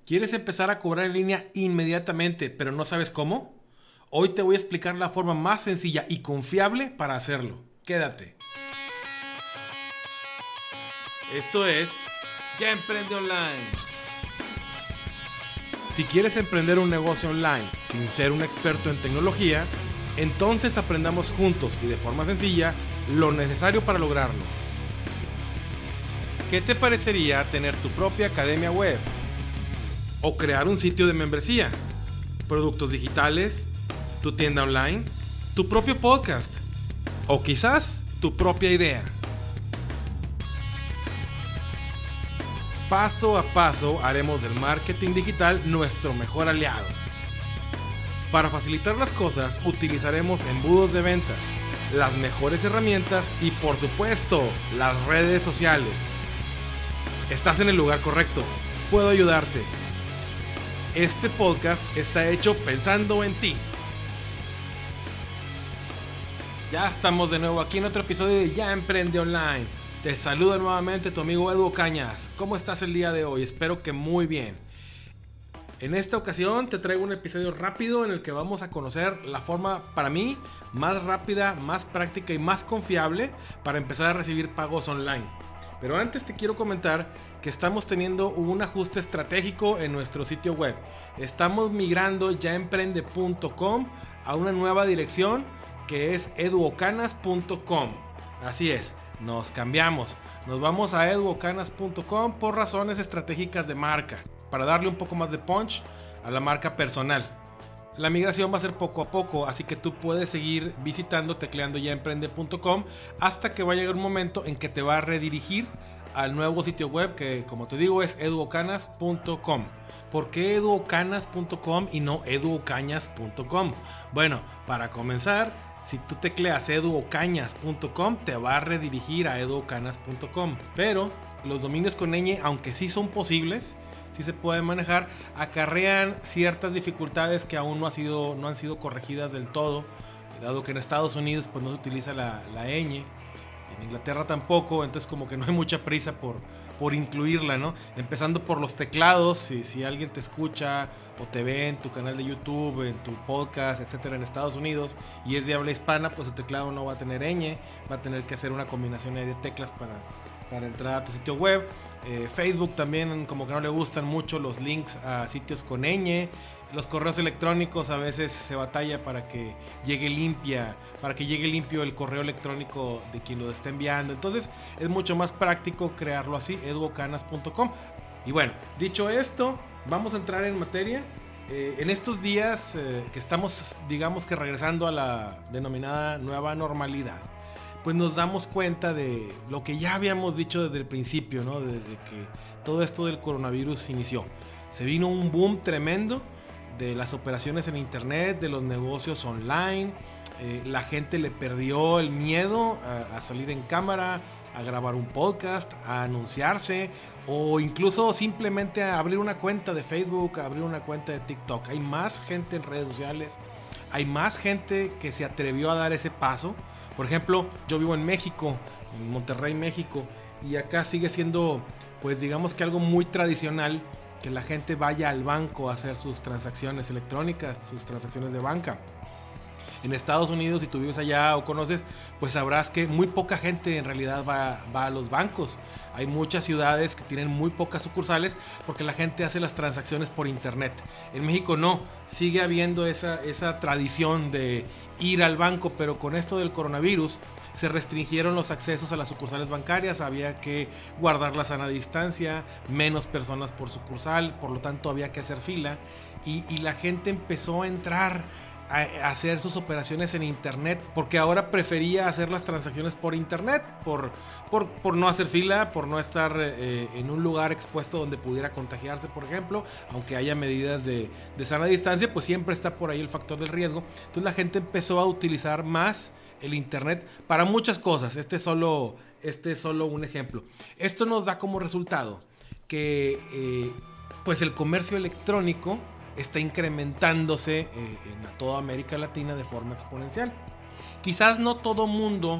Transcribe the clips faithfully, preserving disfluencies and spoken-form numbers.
¿Quieres empezar a cobrar en línea inmediatamente, pero no sabes cómo? Hoy te voy a explicar la forma más sencilla y confiable para hacerlo. Quédate. Esto es Ya Emprende Online. Si quieres emprender un negocio online sin ser un experto en tecnología, entonces aprendamos juntos y de forma sencilla lo necesario para lograrlo. ¿Qué te parecería tener tu propia academia web? ¿O crear un sitio de membresía? ¿Productos digitales? ¿Tu tienda online? ¿Tu propio podcast? ¿O quizás tu propia idea? Paso a paso haremos del marketing digital nuestro mejor aliado. Para facilitar las cosas utilizaremos embudos de ventas, las mejores herramientas y por supuesto las redes sociales. Estás en el lugar correcto, puedo ayudarte. Este podcast está hecho pensando en ti. Ya estamos de nuevo aquí en otro episodio de Ya Emprende Online. Te saluda nuevamente tu amigo Edu Cañas. ¿Cómo estás el día de hoy? Espero que muy bien. En esta ocasión te traigo un episodio rápido en el que vamos a conocer la forma, para mí, más rápida, más práctica y más confiable para empezar a recibir pagos online. Pero antes te quiero comentar que estamos teniendo un ajuste estratégico en nuestro sitio web. Estamos migrando ya emprende punto com a una nueva dirección que es eduocanas punto com. Así es. Nos cambiamos, nos vamos a eduocanas punto com por razones estratégicas de marca, para darle un poco más de punch a la marca personal. La migración va a ser poco a poco, así que tú puedes seguir visitando, tecleando ya emprende punto com hasta que va a llegar un momento en que te va a redirigir al nuevo sitio web que, como te digo, es eduocanas punto com. ¿Por qué eduocanas punto com y no eduocañas punto com? Bueno, para comenzar, si tú tecleas eduocañas punto com te va a redirigir a eduocanas punto com. Pero los dominios con ñ, aunque sí son posibles, sí se pueden manejar, acarrean ciertas dificultades que aún no, ha sido, no han sido corregidas del todo, dado que en Estados Unidos pues no se utiliza la, la ñ, en Inglaterra tampoco, entonces como que no hay mucha prisa por, por incluirla, ¿no? Empezando por los teclados, si, si alguien te escucha o te ve en tu canal de YouTube, en tu podcast, etcétera, en Estados Unidos y es de habla hispana, pues el teclado no va a tener ñ, va a tener que hacer una combinación de teclas para, para entrar a tu sitio web. Eh, Facebook también como que no le gustan mucho los links a sitios con ñ. Los correos electrónicos a veces se batalla para que llegue limpia, para que llegue limpio el correo electrónico de quien lo esté enviando. Entonces es mucho más práctico crearlo así, eduocanas punto com. Y bueno, dicho esto, vamos a entrar en materia. Eh, en estos días eh, que estamos, digamos que regresando a la denominada nueva normalidad, pues nos damos cuenta de lo que ya habíamos dicho desde el principio, ¿no? Desde que todo esto del coronavirus inició. Se vino un boom tremendo de las operaciones en internet, de los negocios online. Eh, la gente le perdió el miedo a, a salir en cámara, a grabar un podcast, a anunciarse o incluso simplemente a abrir una cuenta de Facebook, a abrir una cuenta de TikTok. Hay más gente en redes sociales, hay más gente que se atrevió a dar ese paso. Por ejemplo, yo vivo en México, en Monterrey, México, y acá sigue siendo, pues digamos que algo muy tradicional que la gente vaya al banco a hacer sus transacciones electrónicas, sus transacciones de banca. En Estados Unidos, si tú vives allá o conoces, pues sabrás que muy poca gente en realidad va, va a los bancos. Hay muchas ciudades que tienen muy pocas sucursales porque la gente hace las transacciones por internet. En México no, sigue habiendo esa, esa tradición de ir al banco, pero con esto del coronavirus se restringieron los accesos a las sucursales bancarias, había que guardar la sana distancia, menos personas por sucursal, por lo tanto había que hacer fila y, y la gente empezó a entrar a hacer sus operaciones en internet porque ahora prefería hacer las transacciones por internet por, por, por no hacer fila, por no estar eh, en un lugar expuesto donde pudiera contagiarse, por ejemplo, aunque haya medidas de, de sana distancia, pues siempre está por ahí el factor del riesgo. Entonces la gente empezó a utilizar más el internet para muchas cosas. Este es solo, este es solo un ejemplo. Esto nos da como resultado que eh, pues el comercio electrónico está incrementándose eh, en toda América Latina de forma exponencial. Quizás no todo mundo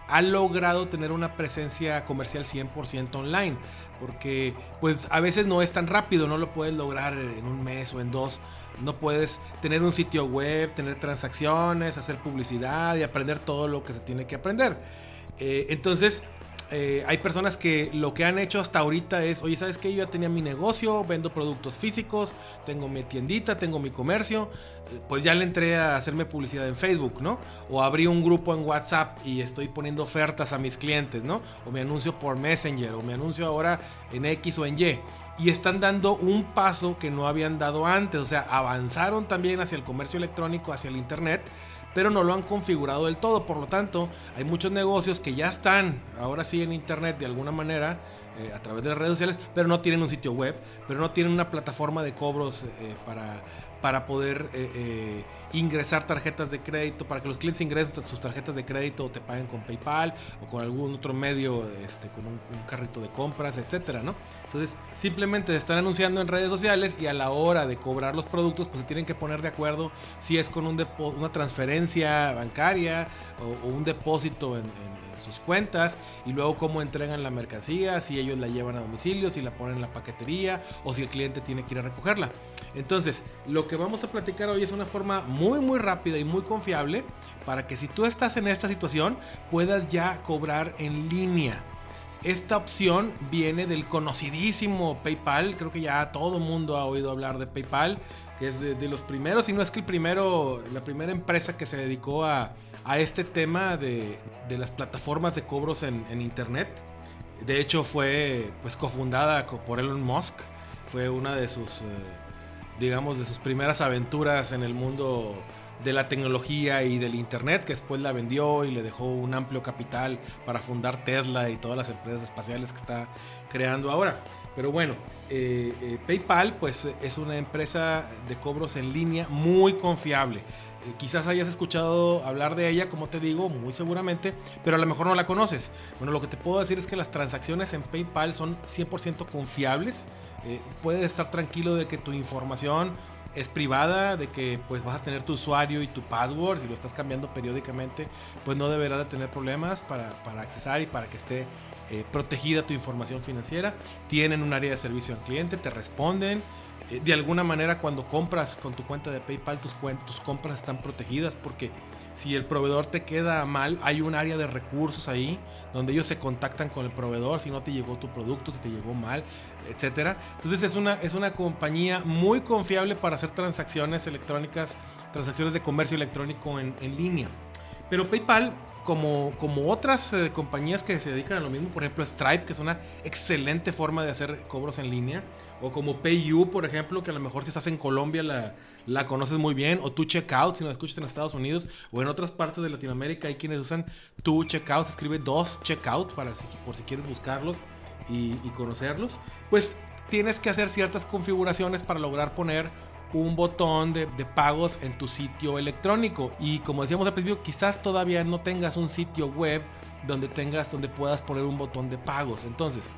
ha logrado tener una presencia comercial cien por ciento online, porque pues a veces no es tan rápido, no lo puedes lograr en un mes o en dos. No puedes tener un sitio web, tener transacciones, hacer publicidad y aprender todo lo que se tiene que aprender. Eh, entonces eh, hay personas que lo que han hecho hasta ahorita es, oye, ¿sabes qué? Yo ya tenía mi negocio, vendo productos físicos, tengo mi tiendita, tengo mi comercio, eh, pues ya le entré a hacerme publicidad en Facebook, ¿no? O abrí un grupo en WhatsApp y estoy poniendo ofertas a mis clientes, ¿no? O me anuncio por Messenger, o me anuncio ahora en X o en Y. Y están dando un paso que no habían dado antes, o sea, avanzaron también hacia el comercio electrónico, hacia el internet, pero no lo han configurado del todo. Por lo tanto, hay muchos negocios que ya están ahora sí en internet de alguna manera, eh, a través de las redes sociales, pero no tienen un sitio web, pero no tienen una plataforma de cobros eh, para, para poder eh, eh, ingresar tarjetas de crédito, para que los clientes ingresen sus tarjetas de crédito o te paguen con PayPal o con algún otro medio, este, con un, un carrito de compras, etcétera, ¿no? Entonces, simplemente se están anunciando en redes sociales y a la hora de cobrar los productos, pues se tienen que poner de acuerdo si es con un depo- una transferencia bancaria o, o un depósito en, en, en sus cuentas, y luego cómo entregan la mercancía, si ellos la llevan a domicilio, si la ponen en la paquetería o si el cliente tiene que ir a recogerla. Entonces, lo que vamos a platicar hoy es una forma muy muy rápida y muy confiable para que si tú estás en esta situación puedas ya cobrar en línea. Esta opción viene del conocidísimo PayPal. Creo que ya todo el mundo ha oído hablar de PayPal, que es de, de los primeros, si no es que el primero, la primera empresa que se dedicó a, a este tema de, de las plataformas de cobros en, en internet. De hecho fue pues cofundada por Elon Musk. Fue una de sus, eh, digamos, de sus primeras aventuras en el mundo de la tecnología y del internet, que después la vendió y le dejó un amplio capital para fundar Tesla y todas las empresas espaciales que está creando ahora. Pero bueno, eh, eh, PayPal pues es una empresa de cobros en línea muy confiable. Eh, quizás hayas escuchado hablar de ella, como te digo, muy seguramente, pero a lo mejor no la conoces. Bueno, lo que te puedo decir es que las transacciones en PayPal son cien por ciento confiables. Eh, puedes estar tranquilo de que tu información es privada, de que pues vas a tener tu usuario y tu password. Si lo estás cambiando periódicamente, pues no deberás de tener problemas para, para accesar y para que esté eh, protegida tu información financiera. Tienen un área de servicio al cliente, te responden. Eh, de alguna manera, cuando compras con tu cuenta de PayPal, tus, tus compras están protegidas, porque si el proveedor te queda mal, hay un área de recursos ahí donde ellos se contactan con el proveedor si no te llegó tu producto, si te llegó mal, etcétera. Entonces es una, es una compañía muy confiable para hacer transacciones electrónicas, transacciones de comercio electrónico en, en línea. Pero PayPal, como, como otras eh, compañías que se dedican a lo mismo, por ejemplo Stripe, que es una excelente forma de hacer cobros en línea, o como PayU, por ejemplo, que a lo mejor si estás en Colombia la, la conoces muy bien, o Tu Checkout, si lo escuchas en Estados Unidos o en otras partes de Latinoamérica, hay quienes usan Tu Checkout, se escribe dos Checkout, para si, por si quieres buscarlos y, y conocerlos. Pues tienes que hacer ciertas configuraciones para lograr poner un botón de, de pagos en tu sitio electrónico, y como decíamos al principio, quizás todavía no tengas un sitio web donde tengas, donde puedas poner un botón de pagos. Entonces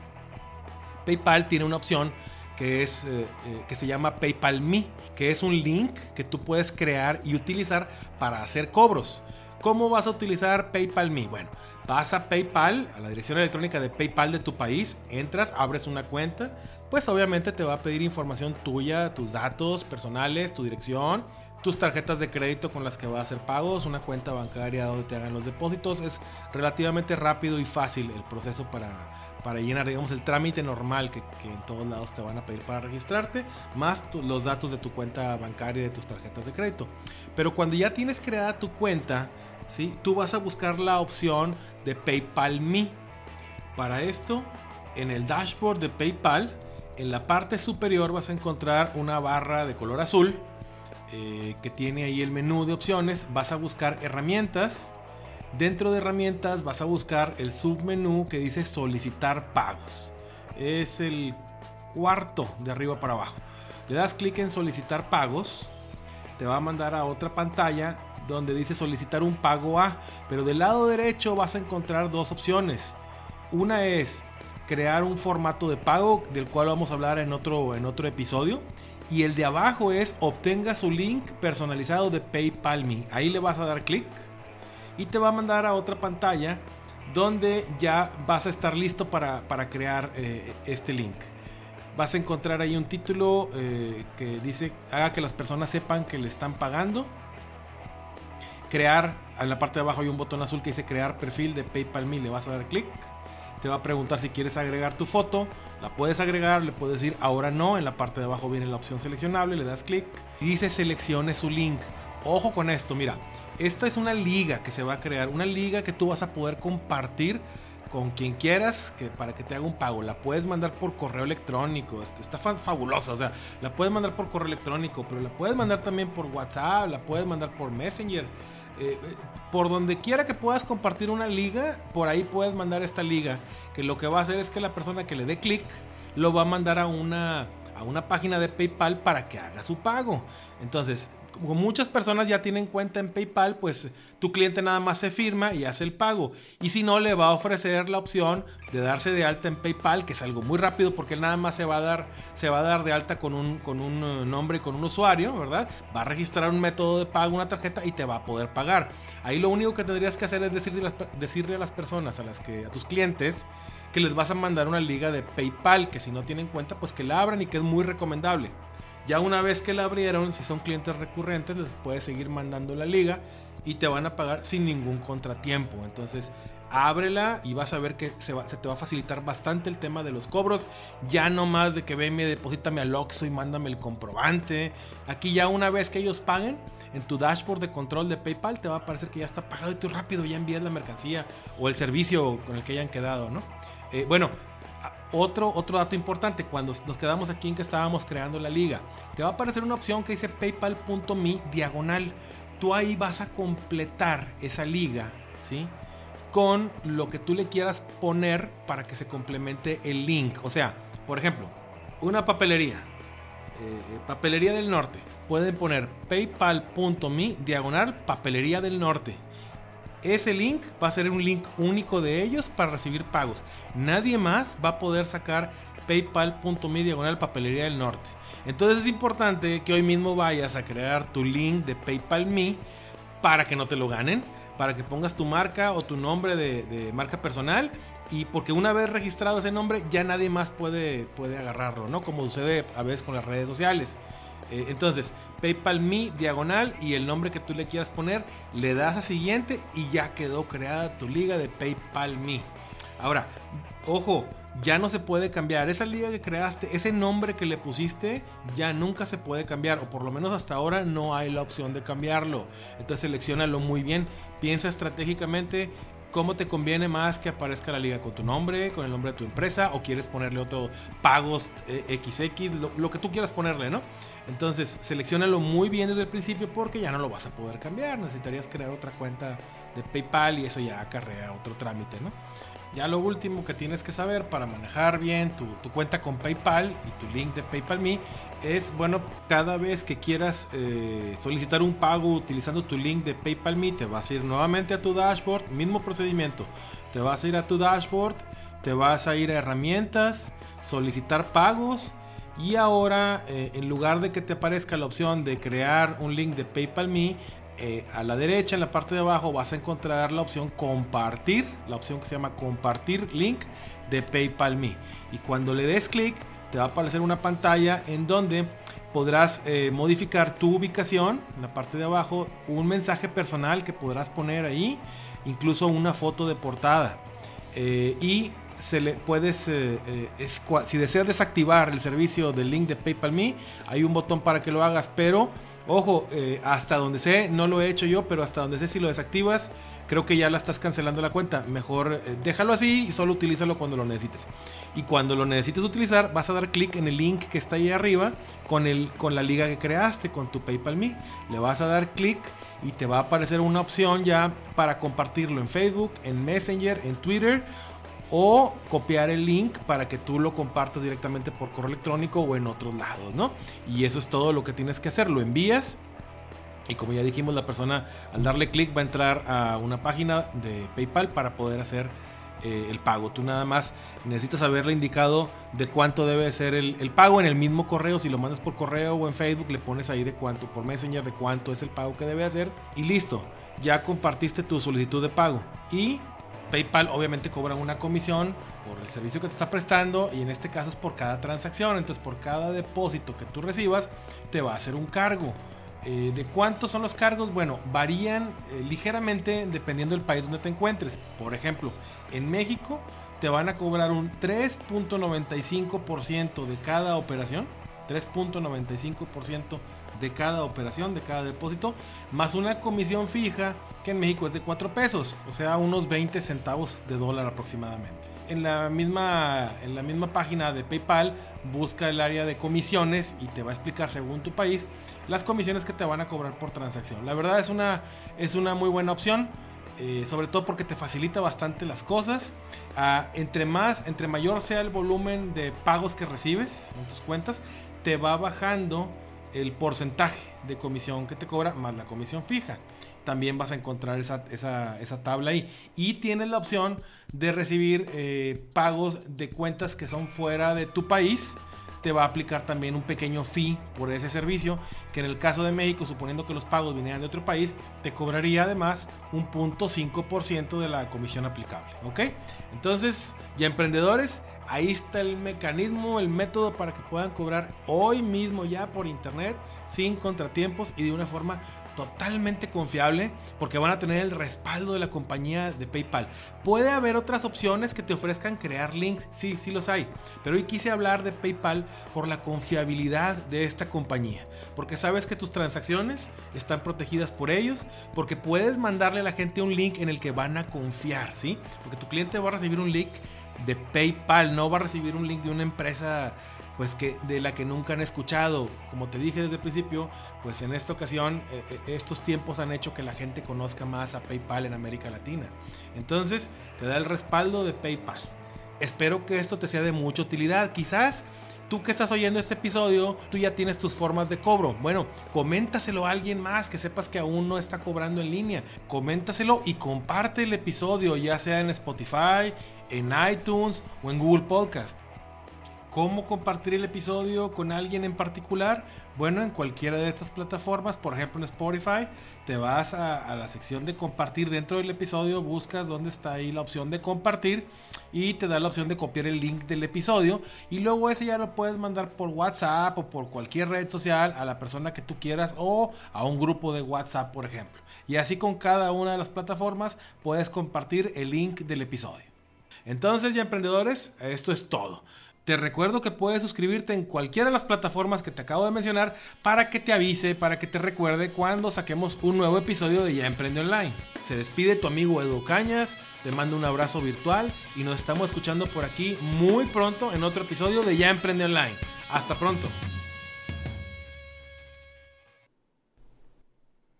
PayPal tiene una opción que es eh, eh, que se llama PayPal Me, que es un link que tú puedes crear y utilizar para hacer cobros. ¿Cómo vas a utilizar PayPal Me? Bueno, vas a PayPal, a la dirección electrónica de PayPal de tu país, entras, abres una cuenta, pues obviamente te va a pedir información tuya, tus datos personales, tu dirección, tus tarjetas de crédito con las que vas a hacer pagos, una cuenta bancaria donde te hagan los depósitos. Es relativamente rápido y fácil el proceso para, para llenar, digamos, el trámite normal que, que en todos lados te van a pedir para registrarte, más tu, los datos de tu cuenta bancaria y de tus tarjetas de crédito. Pero cuando ya tienes creada tu cuenta, ¿sí?, tú vas a buscar la opción de PayPal Me. Para esto, en el dashboard de PayPal, en la parte superior vas a encontrar una barra de color azul eh, que tiene ahí el menú de opciones. Vas a buscar herramientas. Dentro de herramientas vas a buscar el submenú que dice solicitar pagos. Es el cuarto de arriba para abajo. Le das clic en solicitar pagos. Te va a mandar a otra pantalla donde dice solicitar un pago a. Pero del lado derecho vas a encontrar dos opciones. Una es crear un formato de pago, del cual vamos a hablar en otro, en otro episodio. Y el de abajo es obtenga su link personalizado de PayPal Me. Ahí le vas a dar clic y te va a mandar a otra pantalla donde ya vas a estar listo para, para crear eh, este link. Vas a encontrar ahí un título eh, que dice, haga que las personas sepan que le están pagando. Crear, en la parte de abajo hay un botón azul que dice crear perfil de PayPal Me, le vas a dar clic. Te va a preguntar si quieres agregar tu foto, la puedes agregar, le puedes decir ahora no, en la parte de abajo viene la opción seleccionable, le das clic y dice seleccione su link. Ojo con esto, mira, esta es una liga que se va a crear, una liga que tú vas a poder compartir con quien quieras que, para que te haga un pago. La puedes mandar por correo electrónico, está fabulosa, o sea, la puedes mandar por correo electrónico, pero la puedes mandar también por WhatsApp, la puedes mandar por Messenger. Eh, por donde quiera que puedas compartir una liga, por ahí puedes mandar esta liga, que lo que va a hacer es que la persona que le dé clic lo va a mandar a una, a una página de PayPal para que haga su pago. Entonces, como muchas personas ya tienen cuenta en PayPal, pues tu cliente nada más se firma y hace el pago. Y si no, le va a ofrecer la opción de darse de alta en PayPal, que es algo muy rápido porque él nada más se va a dar, se va a dar de alta con un, con un nombre y con un usuario, ¿verdad? Va a registrar un método de pago, una tarjeta y te va a poder pagar. Ahí lo único que tendrías que hacer es decirle a las, decirle a las personas, a, las que, a tus clientes, que les vas a mandar una liga de PayPal, que si no tienen cuenta, pues que la abran y que es muy recomendable. Ya una vez que la abrieron, si son clientes recurrentes, les puedes seguir mandando la liga y te van a pagar sin ningún contratiempo. Entonces, ábrela y vas a ver que se, va, se te va a facilitar bastante el tema de los cobros. Ya no más de que venme, deposítame al Oxxo y mándame el comprobante. Aquí ya una vez que ellos paguen, en tu dashboard de control de PayPal te va a aparecer que ya está pagado y tú rápido ya envías la mercancía o el servicio con el que hayan quedado, ¿no? Eh, bueno, Otro, otro dato importante, cuando nos quedamos aquí en que estábamos creando la liga, te va a aparecer una opción que dice paypal punto me diagonal. Tú ahí vas a completar esa liga, ¿sí?, con lo que tú le quieras poner para que se complemente el link. O sea, por ejemplo, una papelería, eh, Papelería del Norte. Pueden poner paypal punto me diagonal Papelería del Norte. Ese link va a ser un link único de ellos para recibir pagos. Nadie más va a poder sacar paypal punto me diagonal Papelería del Norte. Entonces es importante que hoy mismo vayas a crear tu link de PayPal Me para que no te lo ganen, para que pongas tu marca o tu nombre de, de marca personal, y porque una vez registrado ese nombre ya nadie más puede, puede agarrarlo, ¿no? Como sucede a veces con las redes sociales. Eh, entonces, PayPal Me diagonal y el nombre que tú le quieras poner, le das a siguiente y ya quedó creada tu liga de PayPal Me. Ahora, ojo, ya no se puede cambiar esa liga que creaste, ese nombre que le pusiste ya nunca se puede cambiar, o por lo menos hasta ahora no hay la opción de cambiarlo. Entonces selecciónalo muy bien, piensa estratégicamente cómo te conviene más que aparezca la liga con tu nombre, con el nombre de tu empresa, o quieres ponerle otro pagos eh, equis equis, lo, lo que tú quieras ponerle, ¿no? Entonces selecciónalo muy bien desde el principio porque ya no lo vas a poder cambiar. Necesitarías crear otra cuenta de PayPal y eso ya acarrea otro trámite, ¿no? Ya lo último que tienes que saber para manejar bien tu, tu cuenta con PayPal y tu link de PayPal Me es, bueno, cada vez que quieras eh, solicitar un pago utilizando tu link de PayPal Me, te vas a ir nuevamente a tu dashboard, mismo procedimiento. Te vas a ir a tu dashboard, te vas a ir a herramientas, solicitar pagos. Y ahora, eh, en lugar de que te aparezca la opción de crear un link de PayPal Me, eh, a la derecha, en la parte de abajo, vas a encontrar la opción compartir, la opción que se llama compartir link de PayPal Me. Y cuando le des clic, te va a aparecer una pantalla en donde podrás eh, modificar tu ubicación, en la parte de abajo, un mensaje personal que podrás poner ahí, incluso una foto de portada. Eh, y se le puedes eh, eh, escua- si deseas desactivar el servicio del link de PayPal Me, hay un botón para que lo hagas, pero ojo, eh, hasta donde sé, no lo he hecho yo, pero hasta donde sé, si lo desactivas, creo que ya la estás cancelando la cuenta. Mejor eh, déjalo así y solo utilízalo cuando lo necesites. Y cuando lo necesites utilizar, vas a dar clic en el link que está ahí arriba con, el, con la liga que creaste con tu PayPal Me. Le vas a dar clic y te va a aparecer una opción ya para compartirlo en Facebook, en Messenger, en Twitter, o copiar el link para que tú lo compartas directamente por correo electrónico o en otros lados, ¿no? Y eso es todo lo que tienes que hacer. Lo envías y, como ya dijimos, la persona al darle clic va a entrar a una página de PayPal para poder hacer eh, el pago. Tú nada más necesitas haberle indicado de cuánto debe ser el, el pago en el mismo correo. Si lo mandas por correo o en Facebook, le pones ahí de cuánto, por Messenger, de cuánto es el pago que debe hacer y listo. Ya compartiste tu solicitud de pago y PayPal obviamente cobra una comisión por el servicio que te está prestando y en este caso es por cada transacción. Entonces por cada depósito que tú recibas te va a hacer un cargo. Eh, ¿De cuántos son los cargos? Bueno, varían eh, ligeramente dependiendo del país donde te encuentres. Por ejemplo, en México te van a cobrar un tres punto noventa y cinco por ciento de cada operación. tres punto noventa y cinco por ciento de cada operación, de cada depósito, más una comisión fija que en México es de cuatro pesos, o sea, unos veinte centavos de dólar aproximadamente. En la misma, en la misma página de PayPal, busca el área de comisiones y te va a explicar según tu país las comisiones que te van a cobrar por transacción. La verdad es una, es una muy buena opción, eh, sobre todo porque te facilita bastante las cosas. Ah, entre más, entre mayor sea el volumen de pagos que recibes en tus cuentas, te va bajando el porcentaje de comisión que te cobra más la comisión fija. También vas a encontrar esa, esa, esa tabla ahí. Y tienes la opción de recibir eh, pagos de cuentas que son fuera de tu país. Te va a aplicar también un pequeño fee por ese servicio, que en el caso de México, suponiendo que los pagos vinieran de otro país, te cobraría además un cero punto cinco por ciento de la comisión aplicable. ¿Ok? Entonces, ya emprendedores, ahí está el mecanismo, el método para que puedan cobrar hoy mismo ya por internet, sin contratiempos y de una forma totalmente confiable, porque van a tener el respaldo de la compañía de PayPal. Puede haber otras opciones que te ofrezcan crear links, sí, sí los hay, pero hoy quise hablar de PayPal por la confiabilidad de esta compañía, porque sabes que tus transacciones están protegidas por ellos, porque puedes mandarle a la gente un link en el que van a confiar, ¿sí? Porque tu cliente va a recibir un link de PayPal, no va a recibir un link de una empresa pues que de la que nunca han escuchado. Como te dije desde el principio, pues en esta ocasión eh, estos tiempos han hecho que la gente conozca más a PayPal en América Latina. Entonces te da el respaldo de PayPal. Espero que esto te sea de mucha utilidad. Quizás tú que estás oyendo este episodio, tú ya tienes tus formas de cobro. Bueno, coméntaselo a alguien más que sepas que aún no está cobrando en línea. Coméntaselo y comparte el episodio, ya sea en Spotify, en iTunes o en Google Podcast. ¿Cómo compartir el episodio con alguien en particular? Bueno, en cualquiera de estas plataformas, por ejemplo en Spotify, te vas a, a la sección de compartir dentro del episodio, buscas dónde está ahí la opción de compartir y te da la opción de copiar el link del episodio y luego ese ya lo puedes mandar por WhatsApp o por cualquier red social a la persona que tú quieras o a un grupo de WhatsApp, por ejemplo. Y así con cada una de las plataformas puedes compartir el link del episodio. Entonces, ya emprendedores, esto es todo. Te recuerdo que puedes suscribirte en cualquiera de las plataformas que te acabo de mencionar para que te avise, para que te recuerde cuando saquemos un nuevo episodio de Ya Emprende Online. Se despide tu amigo Edu Cañas, te mando un abrazo virtual y nos estamos escuchando por aquí muy pronto en otro episodio de Ya Emprende Online. Hasta pronto.